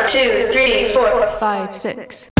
2, 3, 4, 5, 6.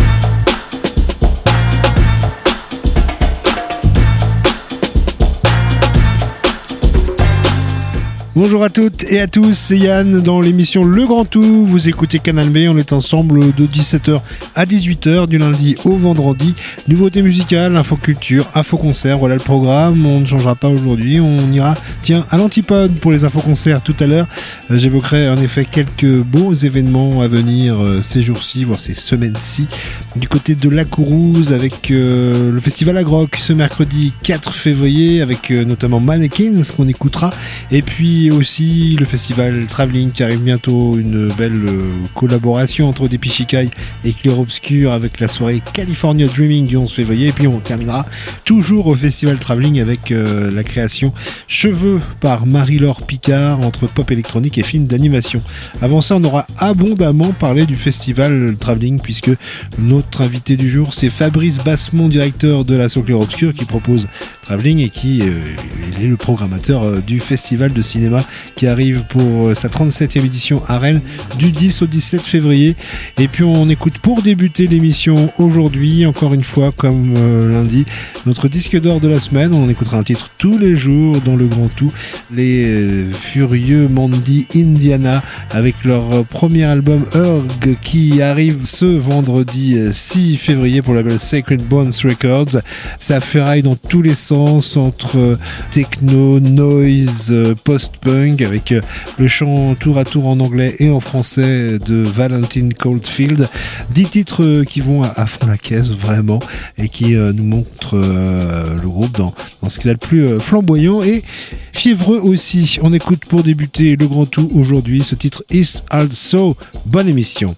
Bonjour à toutes et à tous, c'est Yann dans l'émission Le Grand Tout. Vous écoutez Canal B, on est ensemble de 17h à 18h du lundi au vendredi. Nouveautés musicales, infoculture, infoconcert, voilà le programme. On ne changera pas aujourd'hui, on ira à l'antipode pour les infoconcerts tout à l'heure. J'évoquerai en effet quelques beaux événements à venir ces jours-ci, voire ces semaines-ci. Du côté de La Courrouze avec le festival Agroc ce mercredi 4 février avec notamment Mannequins qu'on écoutera. Et puis aussi le festival Travelling qui arrive bientôt, une belle collaboration entre Depichikai et Clair Obscur avec la soirée California Dreaming du 11 février. Et puis on terminera toujours au festival Travelling avec la création Cheveux par Marie-Laure Picard entre pop électronique et film d'animation. Avant ça, on aura abondamment parlé du festival Travelling puisque notre invité du jour c'est Fabrice Bassemont, directeur de l'asso Clair Obscur qui propose Travelling et qui est le programmateur du festival de cinéma qui arrive pour sa 37e édition à Rennes du 10 au 17 février. Et puis on écoute pour débuter l'émission aujourd'hui, encore une fois comme lundi, notre disque d'or de la semaine. On écoutera un titre tous les jours dans le Grand Tout, les furieux Mandy Indiana avec leur premier album Urg qui arrive ce vendredi 6 février pour le label Sacred Bones Records. Ça ferraille dans tous les sens entre techno, noise, post-punk avec le chant tour à tour en anglais et en français de Valentine Coldfield. 10 titres qui vont à fond la caisse vraiment et qui nous montrent le groupe dans ce qu'il a le plus flamboyant et fiévreux aussi. On écoute pour débuter le Grand Tout aujourd'hui ce titre Is Also. Bonne émission.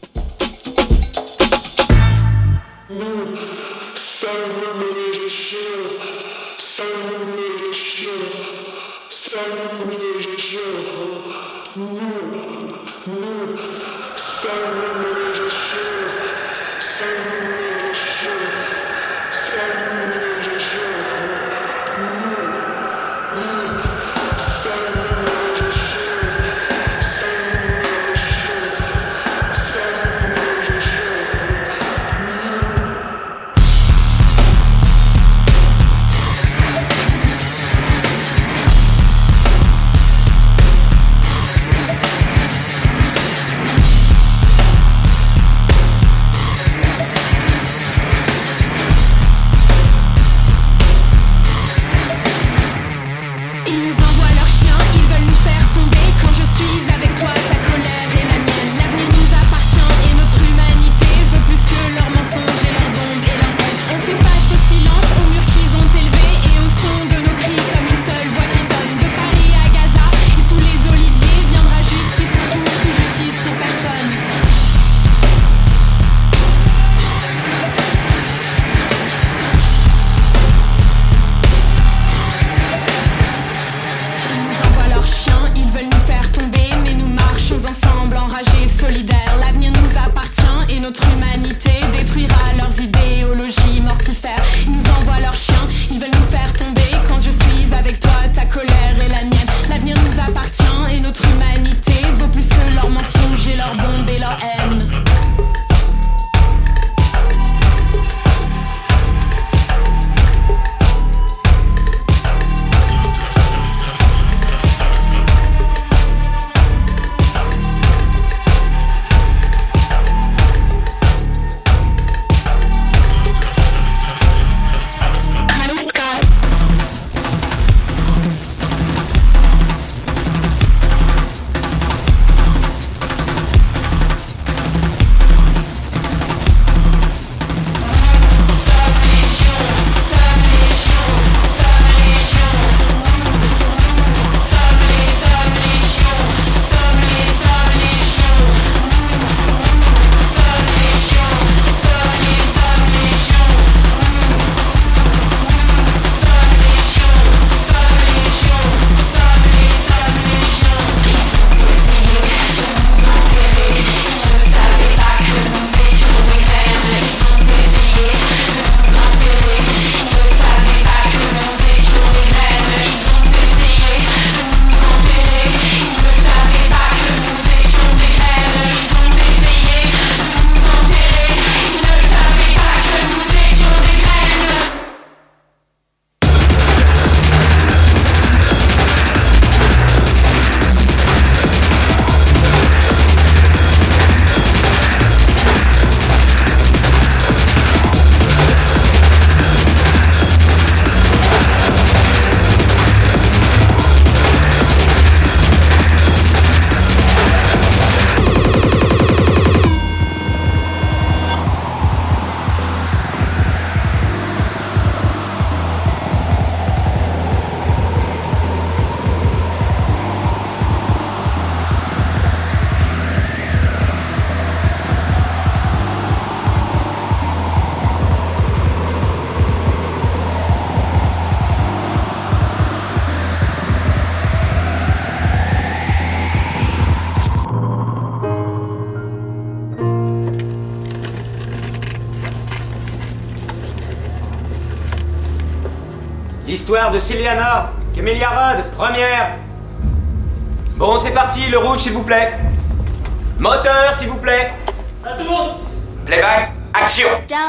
L'histoire de Ciliana, Camélia Rudd, première. Bon, c'est parti, le rouge, s'il vous plaît. Moteur, s'il vous plaît. Ça tourne. Playback, action.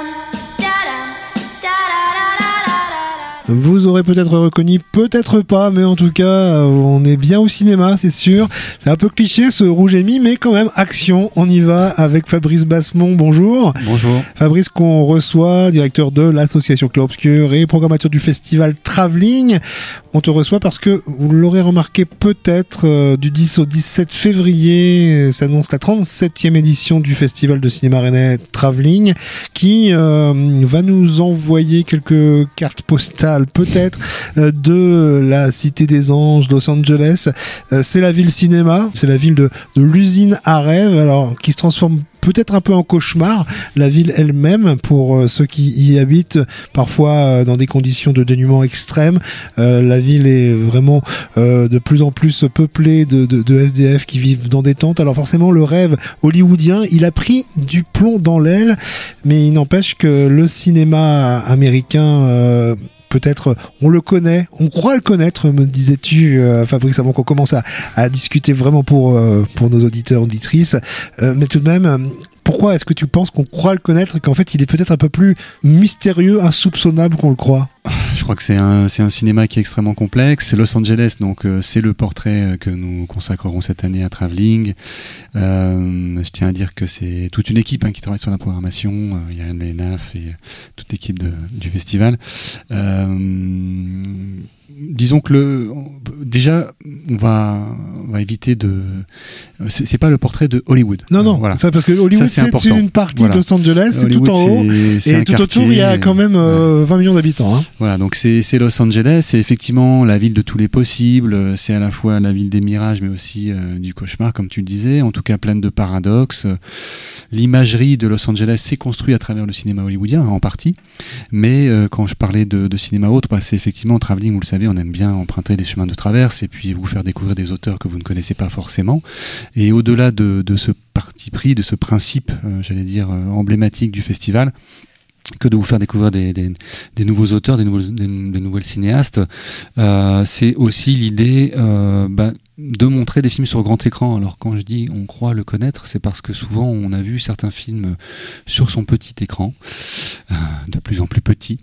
Vous aurez peut-être reconnu, peut-être pas, mais en tout cas, on est bien au cinéma, c'est sûr. C'est un peu cliché ce rouge et mi, mais quand même, action, on y va avec Fabrice Bassemont. Bonjour. Bonjour. Fabrice qu'on reçoit, directeur de l'association Clair Obscur et programmateur du festival Travelling. On te reçoit parce que, vous l'aurez remarqué peut-être, du 10 au 17 février, s'annonce la 37e édition du festival de cinéma rennais Travelling, qui va nous envoyer quelques cartes postales peut-être de la Cité des Anges, Los Angeles. C'est la ville cinéma, c'est la ville de l'usine à rêve, alors qui se transforme peut-être un peu en cauchemar, la ville elle-même, pour ceux qui y habitent, parfois dans des conditions de dénuement extrême. La ville est vraiment de plus en plus peuplée de SDF qui vivent dans des tentes. Alors forcément, le rêve hollywoodien, il a pris du plomb dans l'aile, mais il n'empêche que le cinéma américain... peut-être on le connaît, on croit le connaître, me disais-tu, Fabrice, avant qu'on commence à discuter vraiment pour nos auditeurs, auditrices. Mais tout de même, pourquoi est-ce que tu penses qu'on croit le connaître et qu'en fait il est peut-être un peu plus mystérieux, insoupçonnable qu'on le croit ? Je crois que c'est un cinéma qui est extrêmement complexe. C'est Los Angeles, donc c'est le portrait que nous consacrerons cette année à Travelling. Je tiens à dire que c'est toute une équipe qui travaille sur la programmation. Il y a Anne Lenaf et toute l'équipe du festival. Disons que déjà on va éviter de. C'est pas le portrait de Hollywood. Non, voilà. Ça, parce que Hollywood c'est une partie de Los Angeles, c'est tout en haut, et tout autour il y a quand même 20 millions d'habitants. Hein. Voilà, donc c'est Los Angeles, c'est effectivement la ville de tous les possibles. C'est à la fois la ville des mirages, mais aussi du cauchemar, comme tu le disais. En tout cas, pleine de paradoxes. L'imagerie de Los Angeles s'est construite à travers le cinéma hollywoodien, en partie. Mais quand je parlais de cinéma autre, c'est effectivement Travelling, vous le savez, on aime bien emprunter les chemins de traverse et puis vous faire découvrir des auteurs que vous ne connaissez pas forcément. Et au-delà de ce parti pris, de ce principe, j'allais dire, emblématique du festival, que de vous faire découvrir des nouveaux auteurs, des nouvelles cinéastes, c'est aussi l'idée de montrer des films sur grand écran. Alors quand je dis on croit le connaître, c'est parce que souvent on a vu certains films sur son petit écran, de plus en plus petit,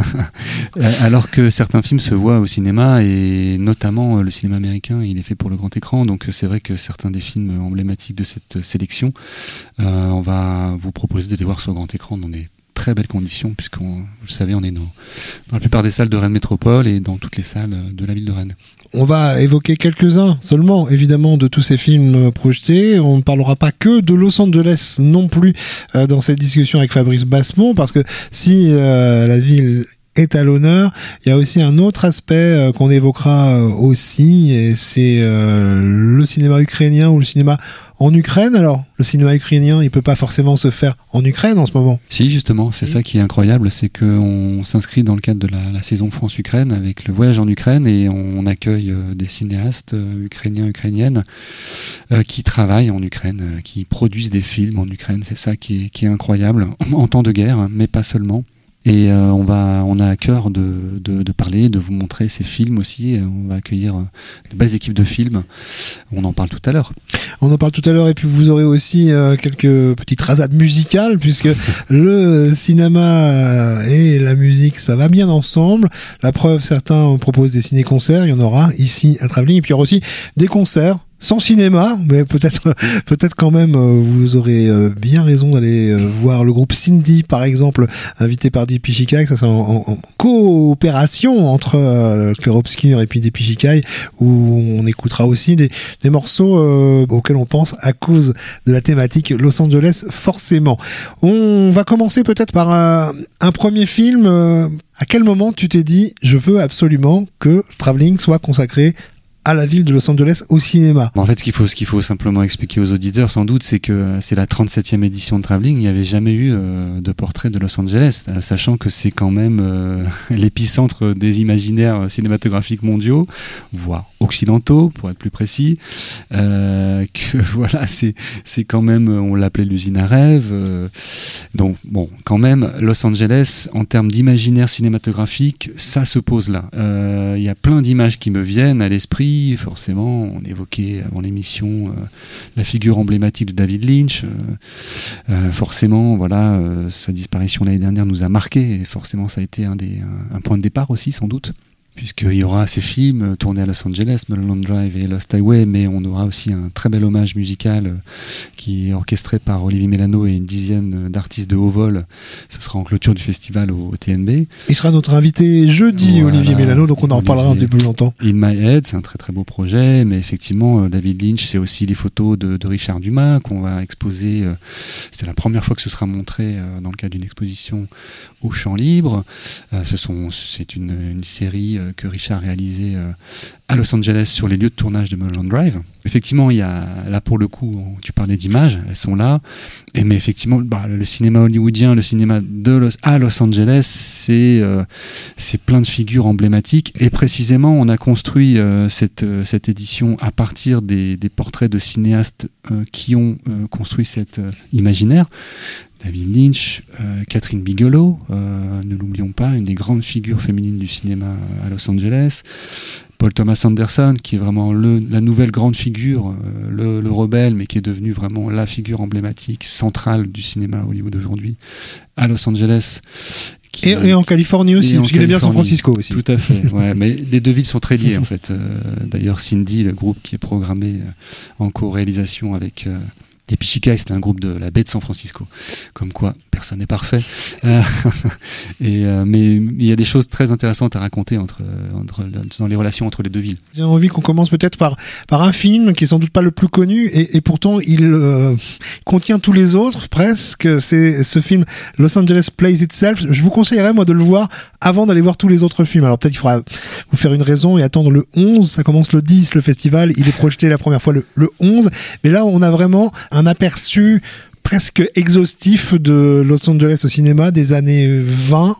alors que certains films se voient au cinéma, et notamment le cinéma américain, il est fait pour le grand écran. Donc c'est vrai que certains des films emblématiques de cette sélection, on va vous proposer de les voir sur grand écran dans des très belles conditions, puisqu'on, vous le savez, on est dans la plupart des salles de Rennes Métropole et dans toutes les salles de la ville de Rennes. On va évoquer quelques-uns seulement, évidemment, de tous ces films projetés. On ne parlera pas que de Los Angeles non plus dans cette discussion avec Fabrice Bassemont, parce que si la ville est à l'honneur, il y a aussi un autre aspect qu'on évoquera aussi, et c'est le cinéma ukrainien ou le cinéma en Ukraine. Alors, le cinéma ukrainien, il peut pas forcément se faire en Ukraine en ce moment. Si, justement, c'est ça qui est incroyable, c'est qu'on s'inscrit dans le cadre de la saison France-Ukraine avec le voyage en Ukraine, et on accueille des cinéastes ukrainiens, ukrainiennes qui travaillent en Ukraine, qui produisent des films en Ukraine. C'est ça qui est incroyable, en temps de guerre, mais pas seulement. Et on a à cœur de parler, de vous montrer ces films aussi. On va accueillir de belles équipes de films. On en parle tout à l'heure. On en parle tout à l'heure, et puis vous aurez aussi quelques petites rasades musicales, puisque le cinéma et la musique, ça va bien ensemble. La preuve, certains proposent des ciné-concerts, il y en aura ici à Travelling, et puis il y aura aussi des concerts sans cinéma, mais peut-être quand même vous aurez bien raison d'aller voir le groupe Cindy, par exemple, invité par Deep Pichikai. Ça c'est en coopération entre Clair Obscur et puis Deep Pichikai, où on écoutera aussi des morceaux auxquels on pense à cause de la thématique Los Angeles, forcément. On va commencer peut-être par un premier film. À quel moment tu t'es dit je veux absolument que Travelling soit consacré à la ville de Los Angeles au cinéma? En fait, ce qu'il faut simplement expliquer aux auditeurs, sans doute, c'est que c'est la 37e édition de Travelling. Il n'y avait jamais eu de portrait de Los Angeles, sachant que c'est quand même l'épicentre des imaginaires cinématographiques mondiaux, voire occidentaux, pour être plus précis, que voilà, c'est quand même, on l'appelait l'usine à rêve. Donc bon, quand même, Los Angeles, en termes d'imaginaire cinématographique, ça se pose là. Il y a plein d'images qui me viennent à l'esprit. Forcément, on évoquait avant l'émission la figure emblématique de David Lynch. Forcément, voilà, sa disparition l'année dernière nous a marqué, et forcément, ça a été un point de départ aussi, sans doute. Puisqu'il y aura ces films tournés à Los Angeles, Mulholland Drive et Lost Highway, mais on aura aussi un très bel hommage musical qui est orchestré par Olivier Mélano et une dizaine d'artistes de haut vol. Ce sera en clôture du festival au TNB. Il sera notre invité jeudi, voilà, Olivier Mélano, donc on en reparlera un peu plus longtemps. In My Head, c'est un très très beau projet, mais effectivement, David Lynch, c'est aussi les photos de Richard Dumas qu'on va exposer. C'est la première fois que ce sera montré dans le cadre d'une exposition au Champ Libre. C'est une série que Richard a réalisé à Los Angeles sur les lieux de tournage de Mulholland Drive. Effectivement, il y a là pour le coup, tu parlais d'images, elles sont là. Mais effectivement, le cinéma hollywoodien, le cinéma à Los Angeles, c'est plein de figures emblématiques. Et précisément, on a construit cette édition à partir des portraits de cinéastes qui ont construit cet imaginaire. David Lynch, Catherine Bigelow, ne l'oublions pas, une des grandes figures féminines du cinéma à Los Angeles. Paul Thomas Anderson, qui est vraiment la nouvelle grande figure, le rebelle, mais qui est devenu vraiment la figure emblématique, centrale du cinéma à Hollywood aujourd'hui, à Los Angeles. Et en Californie aussi, parce qu'il est bien San Francisco aussi. Tout à fait, ouais, mais les deux villes sont très liées en fait. D'ailleurs, Cindy, le groupe qui est programmé en co-réalisation avec... Et Pichikai, c'était un groupe de la baie de San Francisco. Comme quoi, personne n'est parfait. Mais il y a des choses très intéressantes à raconter dans les relations entre les deux villes. J'ai envie qu'on commence peut-être par un film qui est sans doute pas le plus connu, et pourtant il contient tous les autres presque. C'est ce film Los Angeles Plays Itself. Je vous conseillerais moi de le voir avant d'aller voir tous les autres films. Alors peut-être il faudra vous faire une raison et attendre le 11. Ça commence le 10, le festival. Il est projeté la première fois le 11. Mais là, on a vraiment un aperçu presque exhaustif de Los Angeles au cinéma des années 20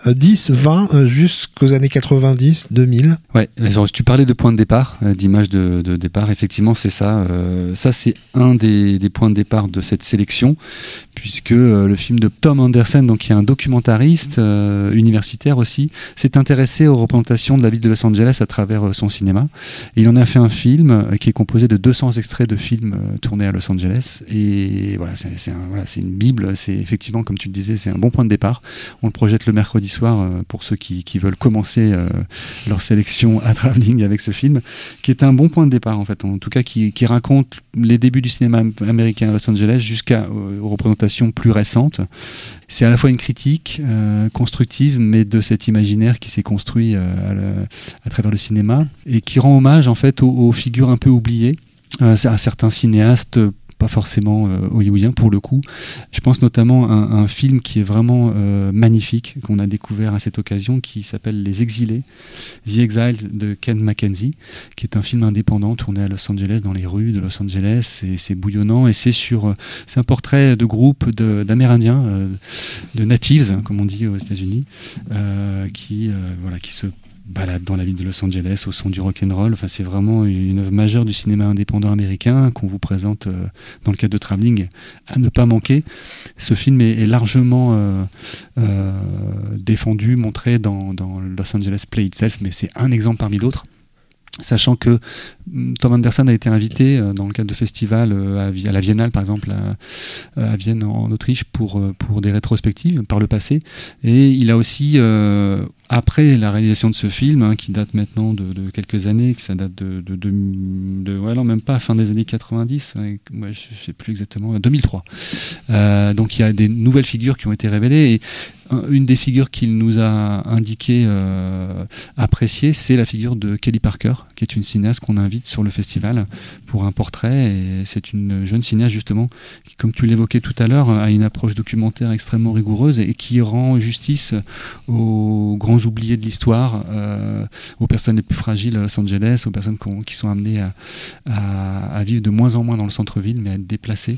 jusqu'aux années 90, 2000. Ouais, genre, tu parlais de point de départ, d'image de départ, effectivement c'est ça. Ça c'est un des points de départ de cette sélection, puisque le film de Tom Anderson, donc qui est un documentariste universitaire aussi, s'est intéressé aux représentations de la ville de Los Angeles à travers son cinéma. Et il en a fait un film qui est composé de 200 extraits de films tournés à Los Angeles. Et voilà, c'est une bible. C'est effectivement, comme tu le disais, c'est un bon point de départ. On le projette le mercredi soir pour ceux qui veulent commencer leur sélection à Travelling avec ce film, qui est un bon point de départ en fait. En tout cas, qui raconte les débuts du cinéma américain à Los Angeles jusqu'aux représentations plus récentes. C'est à la fois une critique constructive, mais de cet imaginaire qui s'est construit à travers le cinéma, et qui rend hommage en fait aux figures un peu oubliées, à certains cinéastes pas forcément hollywoodien pour le coup. Je pense notamment à un film qui est vraiment magnifique, qu'on a découvert à cette occasion, qui s'appelle Les Exilés, The Exiled de Ken Mackenzie, qui est un film indépendant tourné à Los Angeles, dans les rues de Los Angeles. C'est bouillonnant, et c'est un portrait de groupe d'Amérindiens, de natives, comme on dit aux États-Unis, qui se balade dans la ville de Los Angeles au son du rock'n'roll. Enfin, c'est vraiment une œuvre majeure du cinéma indépendant américain qu'on vous présente dans le cadre de Travelling à ne pas manquer. Ce film est largement défendu, montré dans Los Angeles Play Itself, mais c'est un exemple parmi d'autres. Sachant que Tom Anderson a été invité dans le cadre de festivals à la Biennale, par exemple, à Vienne en Autriche, pour des rétrospectives par le passé. Et il a aussi, après la réalisation de ce film, qui date maintenant de quelques années, que ça date non, même pas fin des années 90, je sais plus exactement, 2003. Donc il y a des nouvelles figures qui ont été révélées, et une des figures qu'il nous a indiqué apprécier, c'est la figure de Kelly Parker, qui est une cinéaste qu'on invite sur le festival pour un portrait. Et c'est une jeune cinéaste justement qui, comme tu l'évoquais tout à l'heure, a une approche documentaire extrêmement rigoureuse et qui rend justice aux grands oubliés de l'histoire, aux personnes les plus fragiles à Los Angeles, aux personnes qui sont amenées à vivre de moins en moins dans le centre-ville, mais à être déplacées.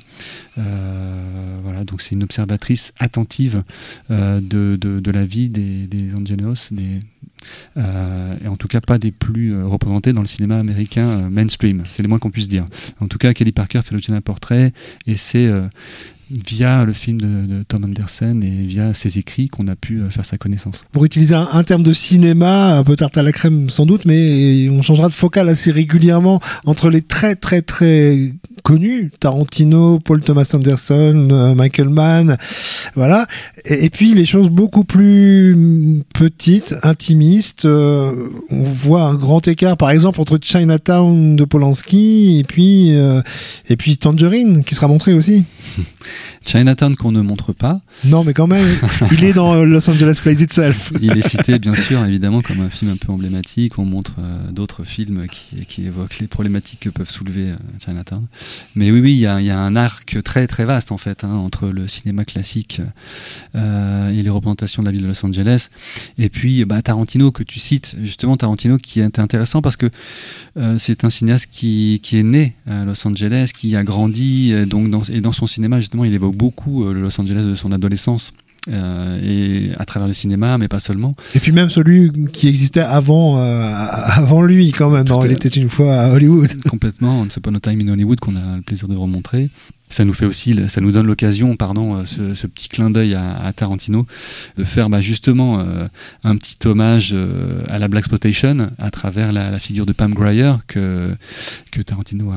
Voilà, donc c'est une observatrice attentive de la vie des Angelos, et en tout cas pas des plus représentés dans le cinéma américain mainstream, c'est le moins qu'on puisse dire. En tout cas, Kelly Parker fait l'objet d'un portrait, et c'est via le film de Tom Anderson et via ses écrits qu'on a pu faire sa connaissance. Pour utiliser un terme de cinéma, un peu tarte à la crème sans doute, mais on changera de focale assez régulièrement entre les très très très connus, Tarantino, Paul Thomas Anderson, Michael Mann, voilà, et puis les choses beaucoup plus petites, intimistes. On voit un grand écart par exemple entre Chinatown de Polanski et puis Tangerine qui sera montré aussi. Chinatown qu'on ne montre pas. Non, mais quand même, il est dans Los Angeles Plays Itself. Il est cité, bien sûr, évidemment, comme un film un peu emblématique. On montre d'autres films qui évoquent les problématiques que peuvent soulever Chinatown. Mais oui, il y a un arc très très vaste en fait, entre le cinéma classique et les représentations de la ville de Los Angeles. Et puis Tarantino que tu cites, justement Tarantino qui est intéressant parce que c'est un cinéaste qui est né à Los Angeles, qui a grandi donc dans son cinéma justement il évoque beaucoup le Los Angeles de son adolescence. Et à travers le cinéma, mais pas seulement. Et puis même celui qui existait avant lui quand même. Il était une fois à Hollywood. Complètement. Once Upon a Time in Hollywood qu'on a le plaisir de remontrer. Ça nous donne l'occasion, ce petit clin d'œil à Tarantino, de faire justement un petit hommage à la blaxploitation à travers la figure de Pam Grier que Tarantino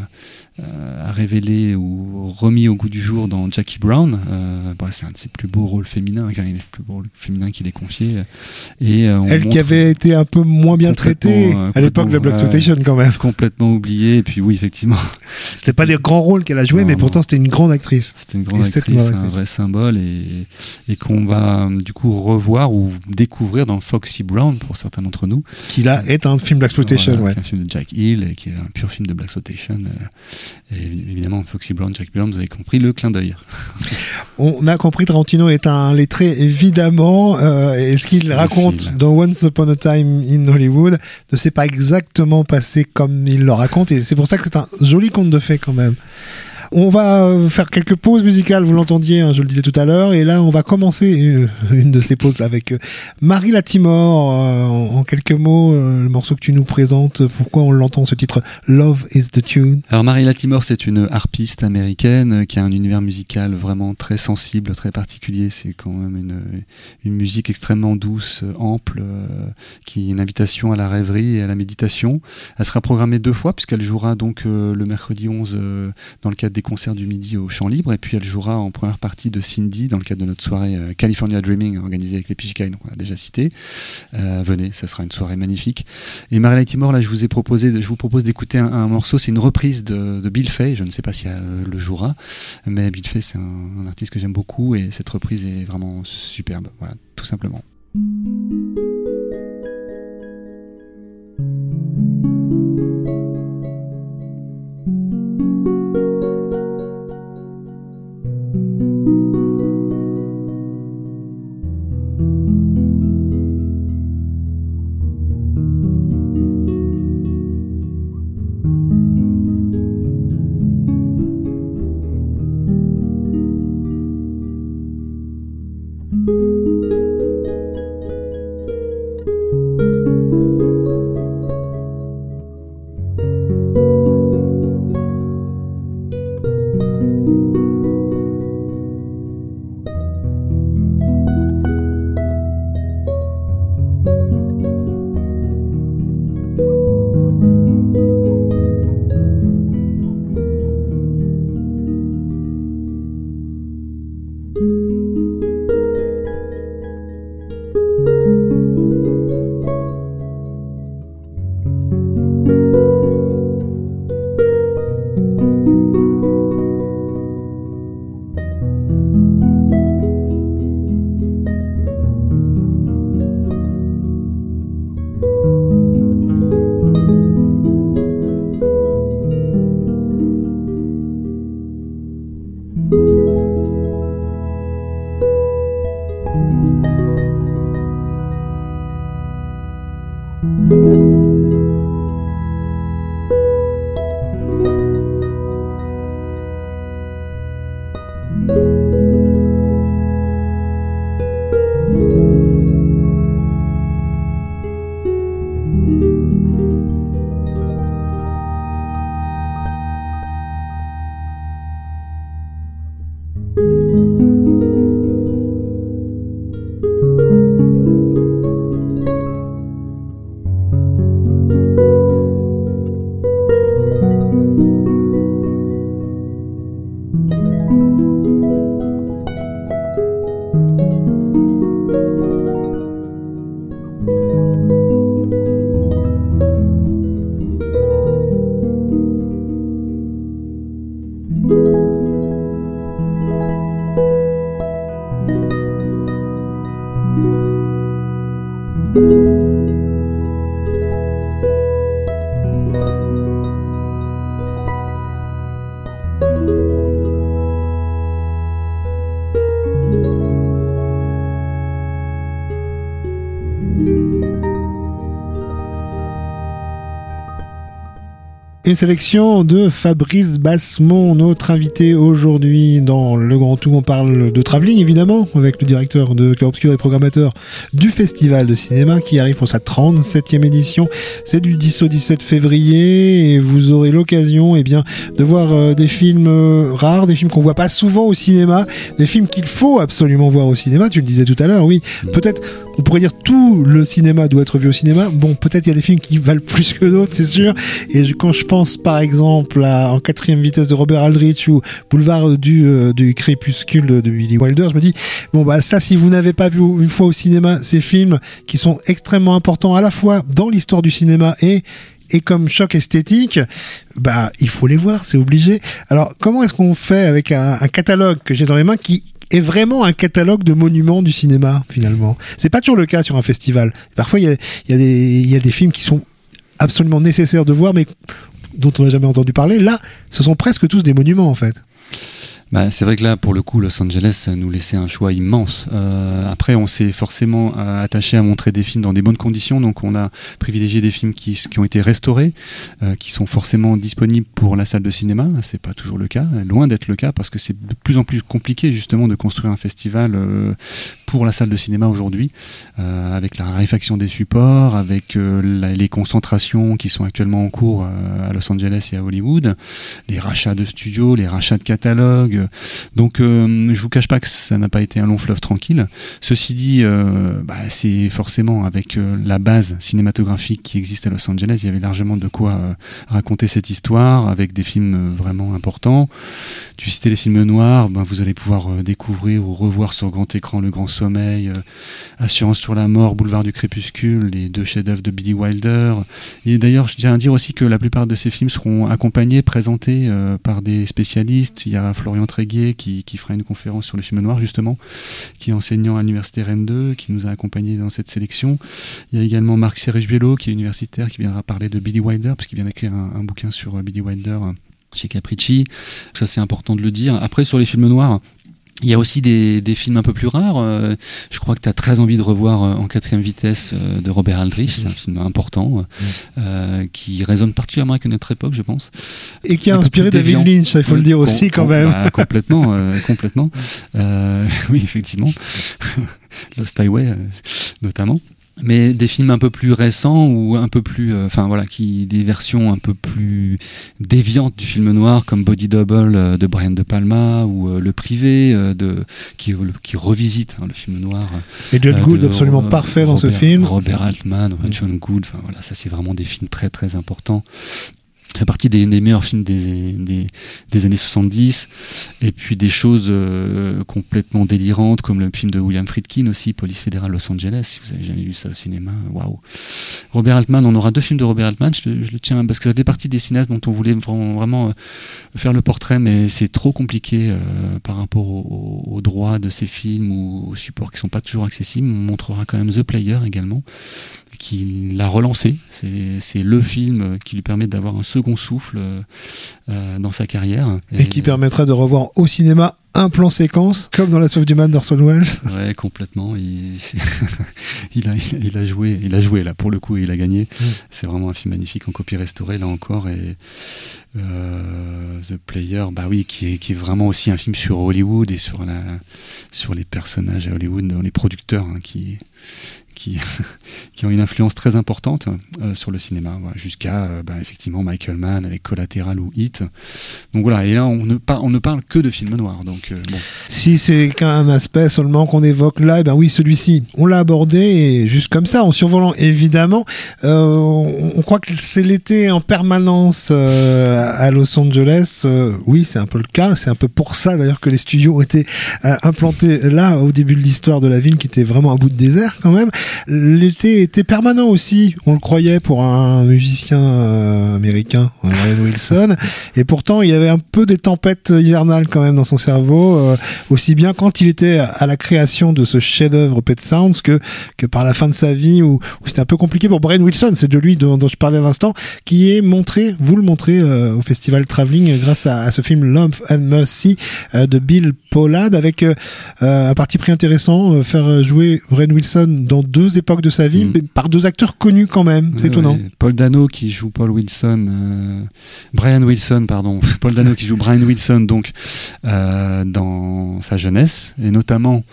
a révélé ou remis au goût du jour dans Jackie Brown. C'est un de ses plus beaux rôles féminins, car il est le plus beau rôle féminin qu'il ait confié. Et elle qui avait été un peu moins bien traitée à l'époque de la blaxploitation quand même. Complètement oubliée. Et puis oui, effectivement. C'était pas des grands rôles qu'elle a joué, mais pourtant c'était une grande actrice. C'était une grande actrice, un vrai symbole et qu'on va du coup revoir ou découvrir dans Foxy Brown pour certains d'entre nous. Qui là est un film blaxploitation, qui est un film de Jack Hill et qui est un pur film de blaxploitation. Et évidemment, Foxy Brown, Jack Brown, vous avez compris le clin d'œil. On a compris, Tarantino est un lettré évidemment, et ce qu'il raconte dans Once Upon a Time in Hollywood ne s'est pas exactement passé comme il le raconte, et c'est pour ça que c'est un joli conte de fées quand même. On va faire quelques pauses musicales, vous l'entendiez, je le disais tout à l'heure, et là on va commencer une de ces pauses là avec Mary Latimore. En quelques mots, le morceau que tu nous présentes, pourquoi on l'entend ce titre Love is the Tune? Alors Mary Latimore, c'est une harpiste américaine qui a un univers musical vraiment très sensible, très particulier. C'est quand même une musique extrêmement douce, ample, qui est une invitation à la rêverie et à la méditation. Elle sera programmée 2 fois puisqu'elle jouera donc le mercredi 11 dans le cadre des concerts du midi au Champ Libre, et puis elle jouera en première partie de Cindy dans le cadre de notre soirée California Dreaming organisée avec les Pichikai, donc on l'a déjà cité. Venez, ça sera une soirée magnifique. Et Mary Latimore, là je vous propose d'écouter un morceau, c'est une reprise de Bill Fay, je ne sais pas si elle le jouera, mais Bill Fay c'est un artiste que j'aime beaucoup et cette reprise est vraiment superbe, voilà, tout simplement. Une sélection de Fabrice Bassemont, notre invité aujourd'hui dans Le Grand Tout. On parle de travelling évidemment avec le directeur de Clair Obscur et programmateur du Festival de cinéma qui arrive pour sa 37e édition. C'est du 10 au 17 février et vous aurez l'occasion de voir des films rares, des films qu'on voit pas souvent au cinéma, des films qu'il faut absolument voir au cinéma. Tu le disais tout à l'heure, oui. Peut-être on pourrait dire tout le cinéma doit être vu au cinéma. Bon, peut-être il y a des films qui valent plus que d'autres, c'est sûr. Et quand je pense par exemple En 4e vitesse de Robert Aldrich ou Boulevard du crépuscule de Billy Wilder, je me dis ça, si vous n'avez pas vu une fois au cinéma ces films qui sont extrêmement importants à la fois dans l'histoire du cinéma et comme choc esthétique, il faut les voir, c'est obligé. Alors comment est-ce qu'on fait avec un catalogue que j'ai dans les mains qui est vraiment un catalogue de monuments du cinéma finalement? C'est pas toujours le cas sur un festival. Parfois il y a des films qui sont absolument nécessaires de voir mais dont on n'a jamais entendu parler. Là, ce sont presque tous des monuments en fait. C'est vrai que là, pour le coup, Los Angeles nous laissait un choix immense. Après, on s'est forcément attaché à montrer des films dans des bonnes conditions, donc on a privilégié des films qui ont été restaurés, qui sont forcément disponibles pour la salle de cinéma. C'est pas toujours le cas, loin d'être le cas, parce que c'est de plus en plus compliqué justement de construire un festival pour la salle de cinéma aujourd'hui, avec la raréfaction des supports, avec les concentrations qui sont actuellement en cours à Los Angeles et à Hollywood, les rachats de studios, les rachats de catalogues. Donc je vous cache pas que ça n'a pas été un long fleuve tranquille. Ceci dit, c'est forcément avec la base cinématographique qui existe à Los Angeles, il y avait largement de quoi raconter cette histoire avec des films vraiment importants. Tu citais les films noirs, vous allez pouvoir découvrir ou revoir sur grand écran Le Grand Sommeil, Assurance sur la mort, Boulevard du crépuscule, les 2 chefs-d'œuvre de Billy Wilder. Et d'ailleurs, je tiens à dire aussi que la plupart de ces films seront accompagnés, présentés par des spécialistes. Il y a Florian Tréguier qui fera une conférence sur le film noir justement, qui est enseignant à l'université Rennes 2, qui nous a accompagnés dans cette sélection. Il y a également Marc Cerejuelo qui est universitaire, qui viendra parler de Billy Wilder, parce qu'il vient d'écrire un bouquin sur Billy Wilder chez Capricci. Ça, c'est important de le dire. Après, sur les films noirs, il y a aussi des films un peu plus rares. Je crois que tu as très envie de revoir En 4e vitesse de Robert Aldrich. C'est un film important qui résonne particulièrement avec notre époque, je pense. Et qui a inspiré David Lynch, il faut le dire aussi quand même. Complètement. Oui, effectivement. Lost Highway, notamment. Mais des films un peu plus récents ou un peu plus, des versions un peu plus déviantes du film noir, comme Body Double de Brian De Palma ou Le Privé qui revisite le film noir. Et John Gould absolument parfait dans ce film. Robert Altman, John Gould, ça c'est vraiment des films très très importants. Ça fait partie des meilleurs films des années 70, et puis des choses complètement délirantes comme le film de William Friedkin aussi, Police fédérale Los Angeles. Si vous avez jamais vu ça au cinéma, waouh. Robert Altman, on aura 2 films de Robert Altman, je le tiens, parce que ça fait partie des cinéastes dont on voulait vraiment faire le portrait, mais c'est trop compliqué par rapport aux droits de ces films ou aux supports qui sont pas toujours accessibles. On montrera quand même The Player également, qui l'a relancé. C'est le film qui lui permet d'avoir un second souffle dans sa carrière. Et qui permettra de revoir au cinéma un plan séquence, comme dans La Soif du mal d'Orson Welles. Ouais, complètement. Il a joué là, pour le coup, et il a gagné. C'est vraiment un film magnifique en copie restaurée, là encore. Et The Player, qui est vraiment aussi un film sur Hollywood et sur les personnages à Hollywood, dans les producteurs qui ont une influence très importante sur le cinéma, jusqu'à effectivement Michael Mann avec Collateral ou Hit. Donc voilà, et là on ne parle que de films noirs. Donc si c'est qu'un aspect seulement qu'on évoque là, oui, celui-ci on l'a abordé, et juste comme ça, en survolant évidemment. On croit que c'est l'été en permanence à Los Angeles. Oui, c'est un peu le cas. C'est un peu pour ça d'ailleurs que les studios ont été implantés là au début de l'histoire de la ville, qui était vraiment un bout de désert quand même. L'été était permanent aussi, on le croyait, pour un musicien américain, Brian Wilson, et pourtant il y avait un peu des tempêtes hivernales quand même dans son cerveau, aussi bien quand il était à la création de ce chef-d'œuvre Pet Sounds que par la fin de sa vie, où c'était un peu compliqué pour Brian Wilson. C'est de lui dont je parlais à l'instant, qui est montré, vous le montrez au Festival Travelling grâce à ce film Love and Mercy de Bill Pollard, avec un parti pris intéressant, faire jouer Brian Wilson dans deux époques de sa vie, mais par deux acteurs connus quand même. C'est étonnant. Ouais. Paul Dano qui joue Brian Wilson, Paul Dano qui joue Brian Wilson, donc, dans sa jeunesse, et notamment,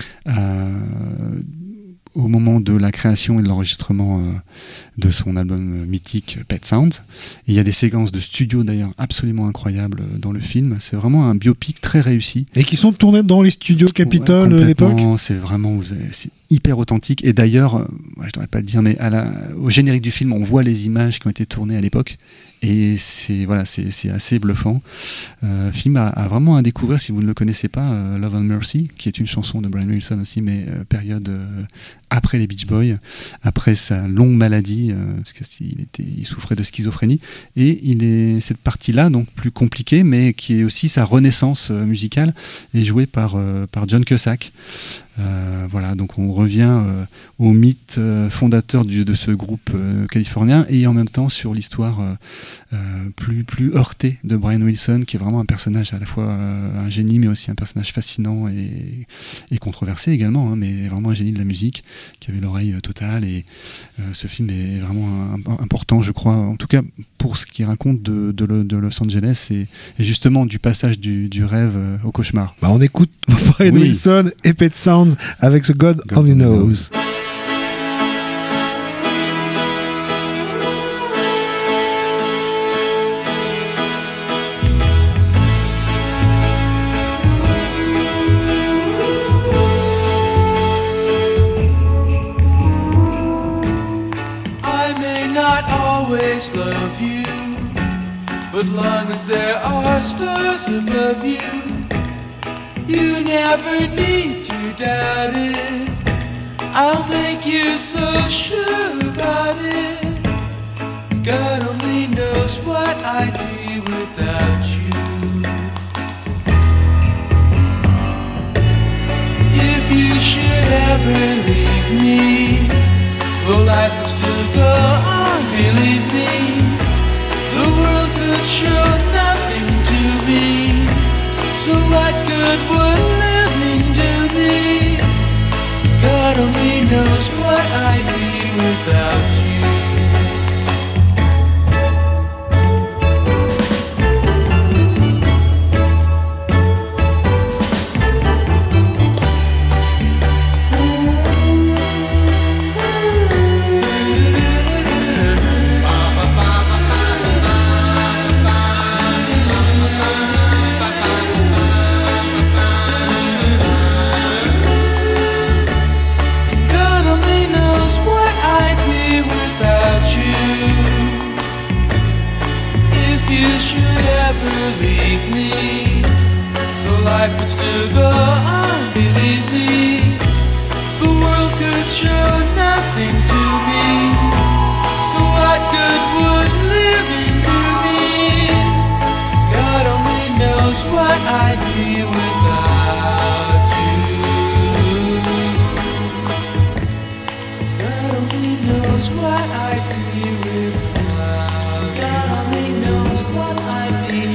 au moment de la création et de l'enregistrement de son album mythique Pet Sounds. Et il y a des séquences de studio d'ailleurs absolument incroyables dans le film. C'est vraiment un biopic très réussi. Et qui sont tournés dans les studios Capitol à l'époque. C'est vraiment c'est hyper authentique. Et d'ailleurs, je devrais pas le dire, mais au générique du film, on voit les images qui ont été tournées à l'époque. Et c'est assez bluffant. Film à vraiment à découvrir si vous ne le connaissez pas, Love and Mercy, qui est une chanson de Brian Wilson aussi, mais période après les Beach Boys, après sa longue maladie, parce qu'il souffrait de schizophrénie, et cette partie-là, donc plus compliquée, mais qui est aussi sa renaissance musicale, est jouée par John Cusack. Voilà, donc on revient au mythe fondateur de ce groupe californien, et en même temps sur l'histoire plus heurtée de Brian Wilson, qui est vraiment un personnage à la fois un génie, mais aussi un personnage fascinant et controversé également, hein, mais vraiment un génie de la musique, qui avait l'oreille totale. Et ce film est vraiment important, je crois, en tout cas pour ce qu'il raconte de Los Angeles et justement du passage du rêve au cauchemar. On écoute Brian Wilson et Pet Sounds avec ce God Only Knows. Love you, but long as there are stars above you, you never need to doubt it. I'll make you so sure about it. God only knows what I'd be without you. If you should ever leave me, well, life would still go on, believe me. The world could show nothing to me, so what good would living do me? God only knows what I'd be without you. Leave me, the life would still go on, believe me. The world could show nothing to me, so what good would living do me? God only knows what I'd be without you. God only knows what I'd be without. God only knows what I'd be.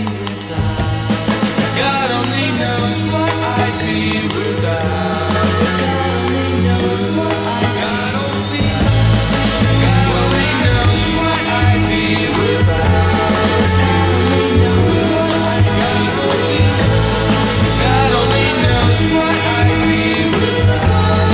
God only knows what I'd be without. God only knows what I'd be. God only knows what I'd be without. God only knows what I'd be without.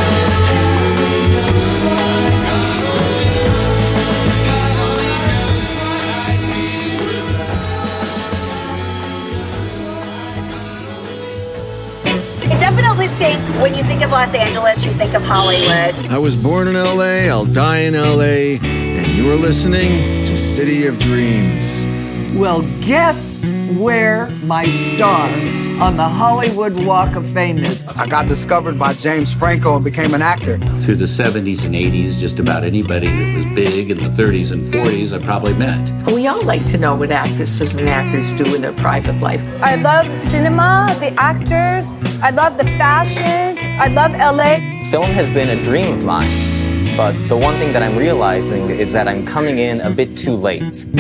Think when you think of Los Angeles, you think of Hollywood. I was born in LA, I'll die in LA, and you are listening to City of Dreams. Well, guess where my star on the Hollywood Walk of Fame is? I got discovered by James Franco and became an actor. Through the 70s and 80s, just about anybody that was big in the 30s and 40s I probably met. We all like to know what actresses and actors do in their private life. I love cinema, the actors, I love the fashion, I love LA. Film has been a dream of mine, but the one thing that I'm realizing is that I'm coming in a bit too late.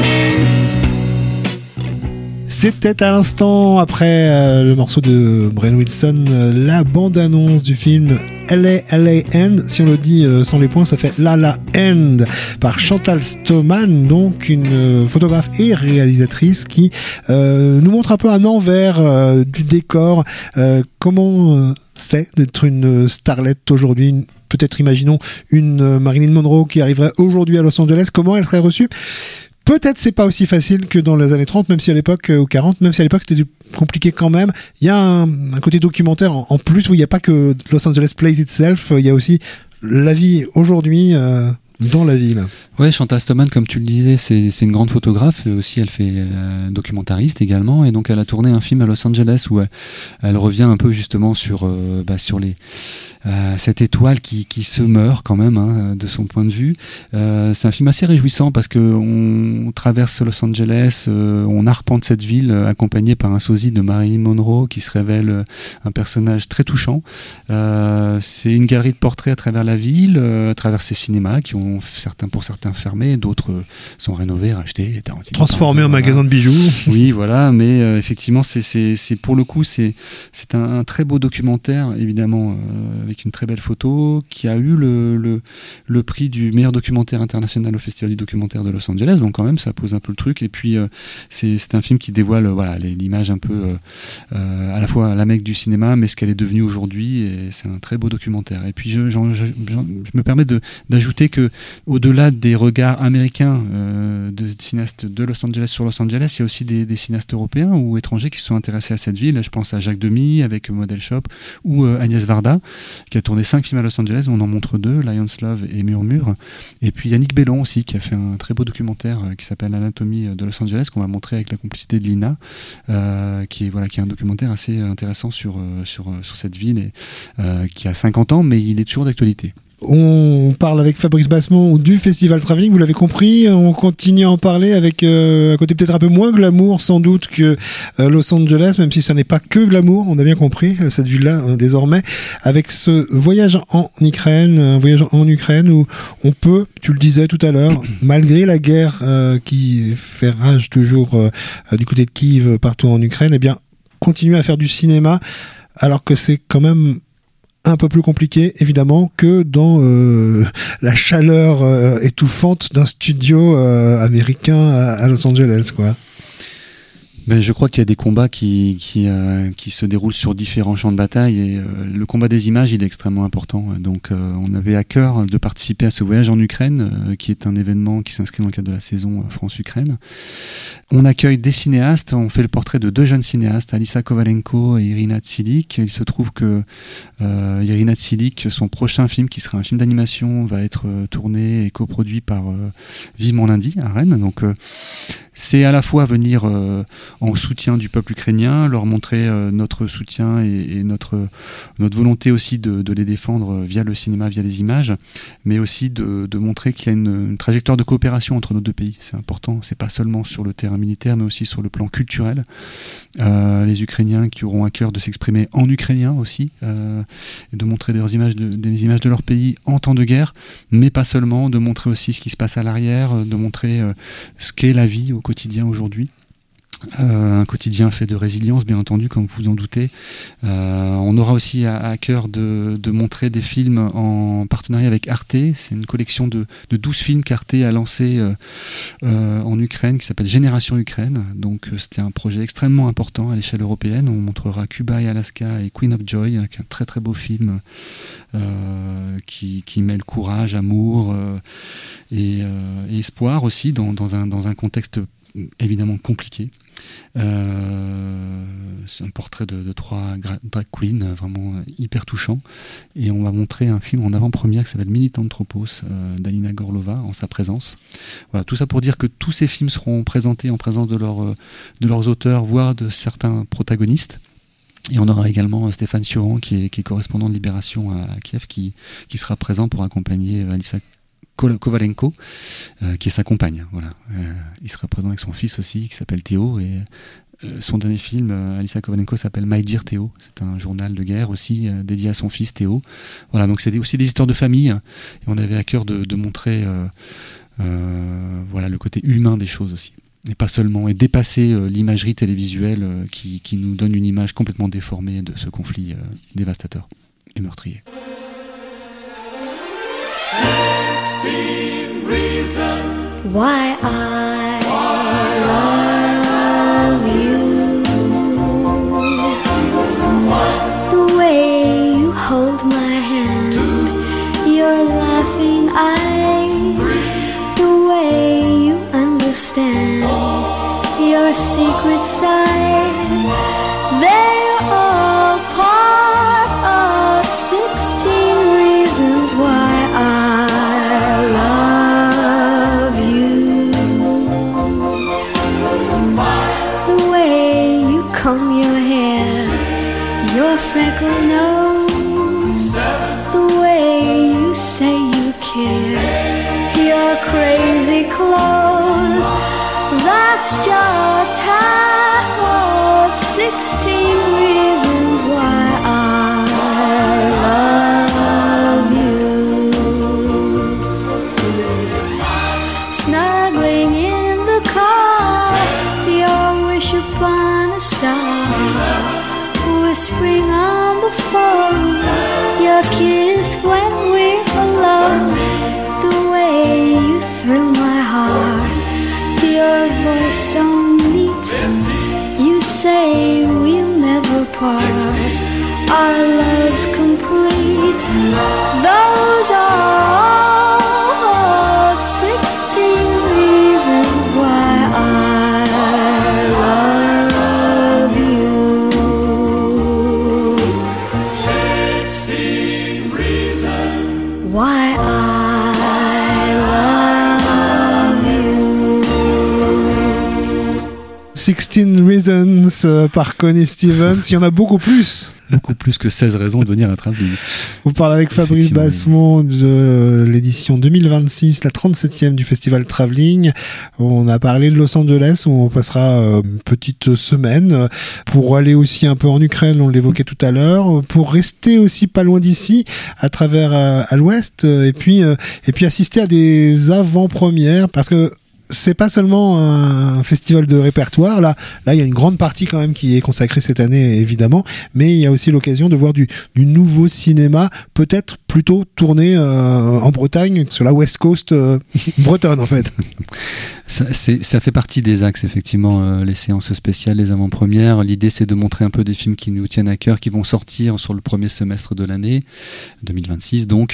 C'était à l'instant, après le morceau de Brian Wilson, la bande-annonce du film LA End. Si on le dit sans les points, ça fait La La End, par Chantal Stoman, donc une photographe et réalisatrice qui nous montre un peu un envers du décor, comment c'est d'être une starlette aujourd'hui, peut-être imaginons une Marilyn Monroe qui arriverait aujourd'hui à Los Angeles, comment elle serait reçue. Peut-être c'est pas aussi facile que dans les années 30, même si à l'époque, ou 40, même si à l'époque c'était compliqué quand même. Il y a un côté documentaire en plus où il n'y a pas que Los Angeles Plays Itself, il y a aussi la vie aujourd'hui dans la ville. Ouais, Chantal Stoman, comme tu le disais, c'est une grande photographe. Aussi, elle fait documentariste également, et donc elle a tourné un film à Los Angeles où elle revient un peu justement sur cette étoile qui se meurt quand même, hein, de son point de vue. C'est un film assez réjouissant parce que on traverse Los Angeles, on arpente cette ville accompagné par un sosie de Marilyn Monroe qui se révèle un personnage très touchant. C'est une galerie de portraits à travers la ville, à travers ses cinémas qui ont pour certains fermés, d'autres sont rénovés, rachetés, transformés en magasin de bijoux. Oui, voilà, mais effectivement, c'est pour le coup, c'est un très beau documentaire, évidemment, avec une très belle photo, qui a eu le prix du meilleur documentaire international au Festival du documentaire de Los Angeles, donc quand même, ça pose un peu le truc. Et puis, c'est un film qui dévoile l'image un peu à la fois la Mecque du cinéma, mais ce qu'elle est devenue aujourd'hui, et c'est un très beau documentaire. Et puis, je me permets d'ajouter que au-delà des regards américains de cinéastes de Los Angeles sur Los Angeles, il y a aussi des cinéastes européens ou étrangers qui se sont intéressés à cette ville. Je pense à Jacques Demy avec Model Shop, ou Agnès Varda qui a tourné 5 films à Los Angeles, on en montre 2, Lion's Love et Murmure. Et puis Yannick Bellon aussi qui a fait un très beau documentaire qui s'appelle Anatomie de Los Angeles, qu'on va montrer avec la complicité de Lina, qui est un documentaire assez intéressant sur cette ville, et qui a 50 ans, mais il est toujours d'actualité. On parle avec Fabrice Bassement du Festival Travelling, vous l'avez compris, on continue à en parler avec un côté peut-être un peu moins glamour sans doute que Los Angeles, même si ça n'est pas que glamour, on a bien compris, cette ville-là désormais, avec ce voyage en Ukraine, un voyage en Ukraine où on peut, tu le disais tout à l'heure, malgré la guerre qui fait rage toujours du côté de Kiev partout en Ukraine, eh bien continuer à faire du cinéma, alors que c'est quand même un peu plus compliqué évidemment que dans la chaleur étouffante d'un studio américain à Los Angeles, quoi. Ben, je crois qu'il y a des combats qui se déroulent sur différents champs de bataille, et le combat des images, il est extrêmement important. Donc on avait à cœur de participer à ce voyage en Ukraine, qui est un événement qui s'inscrit dans le cadre de la saison France-Ukraine. On accueille des cinéastes, on fait le portrait de 2 jeunes cinéastes, Alissa Kovalenko et Irina Tsilik. Il se trouve que Irina Tsilik, son prochain film, qui sera un film d'animation, va être tourné et coproduit par Vivement Lundi à Rennes. Donc c'est à la fois venir en soutien du peuple ukrainien, leur montrer notre soutien et notre volonté aussi de les défendre via le cinéma, via les images, mais aussi de montrer qu'il y a une trajectoire de coopération entre nos 2 pays. C'est important, c'est pas seulement sur le terrain militaire, mais aussi sur le plan culturel. Les Ukrainiens qui auront à cœur de s'exprimer en ukrainien aussi, et de montrer des images de leur pays en temps de guerre, mais pas seulement, de montrer aussi ce qui se passe à l'arrière, de montrer ce qu'est la vie au quotidien aujourd'hui. Un quotidien fait de résilience, bien entendu, comme vous en doutez. On aura aussi à cœur de montrer des films en partenariat avec Arte. C'est une collection de 12 films qu'Arte a lancé en Ukraine, qui s'appelle Génération Ukraine. Donc c'était un projet extrêmement important à l'échelle européenne. On montrera Cuba et Alaska et Queen of Joy, avec un très très beau film qui mêle courage, amour et espoir aussi dans un contexte évidemment compliqué. C'est un portrait de 3 drag queens vraiment hyper touchant, et on va montrer un film en avant-première qui s'appelle Militanthropos d'Alina Gorlova en sa présence. Voilà, tout ça pour dire que tous ces films seront présentés en présence de leurs auteurs, voire de certains protagonistes. Et on aura également Stéphane Suran qui est correspondant de Libération à Kiev, qui sera présent pour accompagner Alissa Kovalenko, qui est sa compagne. Voilà. Il sera présent avec son fils aussi, qui s'appelle Théo, et son dernier film, Alissa Kovalenko, s'appelle My Dear Théo. C'est un journal de guerre aussi dédié à son fils Théo. Voilà, donc c'est aussi des histoires de famille, et on avait à cœur de montrer le côté humain des choses aussi. Et pas seulement, et dépasser l'imagerie télévisuelle qui nous donne une image complètement déformée de ce conflit dévastateur et meurtrier. 16 reasons why I love you. The way you hold my hand, your laughing eyes, the way you understand your secret sighs, they're all part of 16 reasons why I love you. The way you comb your hair, your freckled nose, the way you say you care, your crazy clothes, that's just half of 16 reasons why I love you. Snuggling in the car, your wish upon a star, whispering on the phone, your kiss when we're alone, the way you thrill my heart, your voice so neat, you say we'll never part, our love's complete, those are all of 16 reasons why I love you. 16 reasons Why I love you. 16 Reasons par Connie Stevens. Il y en a beaucoup plus. Beaucoup plus que 16 raisons de venir à Travelling. On parle avec Fabrice Bassemont de l'édition 2026, la 37e du festival Travelling. On a parlé de Los Angeles où on passera une petite semaine pour aller aussi un peu en Ukraine, on l'évoquait tout à l'heure, pour rester aussi pas loin d'ici, à travers à l'ouest, et puis assister à des avant-premières, parce que c'est pas seulement un festival de répertoire. Là, il y a une grande partie quand même qui est consacrée cette année, évidemment. Mais il y a aussi l'occasion de voir du nouveau cinéma, peut-être plutôt tourné en Bretagne, sur la West Coast bretonne, en fait. Ça fait partie des axes, effectivement, les séances spéciales, les avant-premières. L'idée, c'est de montrer un peu des films qui nous tiennent à cœur, qui vont sortir sur le premier semestre de l'année 2026. Donc,